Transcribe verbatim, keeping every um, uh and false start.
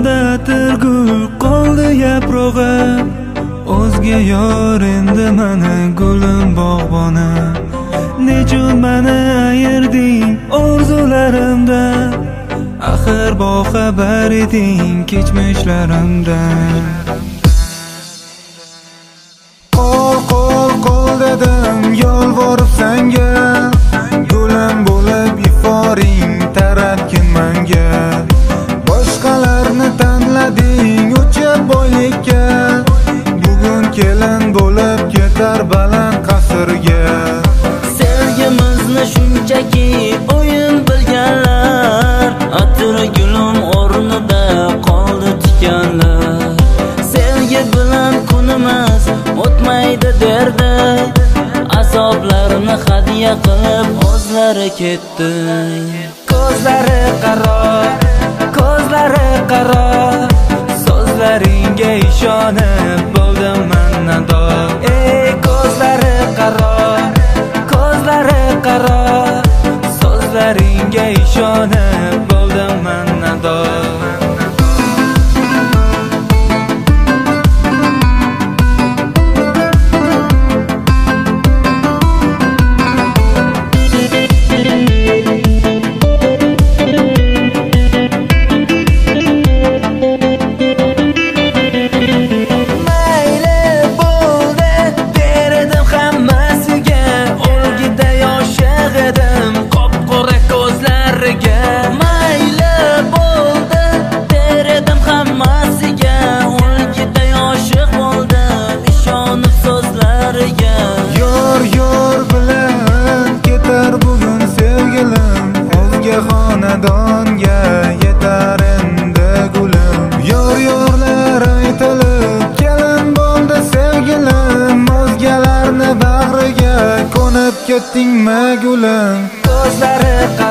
Bog'imda tirgul qoldi yaprog'i, o'zga yor endi mana gulim bog'bona. Nechun meni ayirding orzularimdan, axir boxabar eding kechmishlarimdan. Qol qol qol dedim yolvorib senga, gulim bo'lib iforing taratgin menga. Boshqalarni tanlading o'chib boylikka, bugun kelin bo'lib ketar baland qasrga. Sevgimizni shunchaki o'yin bilganlar, atri gulim o'rnida qoldi tikanlar. Sevgi bilan kunimiz o'tmaydi derdi, azoblarni hadya qilib o'zlari ketdi. Ko'zlari qaro, ko'zlari qaro, so'zlaringga ishonib bo'ldim men nado. Ey ko'zlari qaro, ko'zlari qaro, so'zlaringga ishonib bo'ldim men nado. Xonadonga yetar endi gulim, yor yorlar aytilib kelin bo'ldi sevgilim. O'zgalarni bag'riga ko'nib ketdingmi gulim? Ko'zlari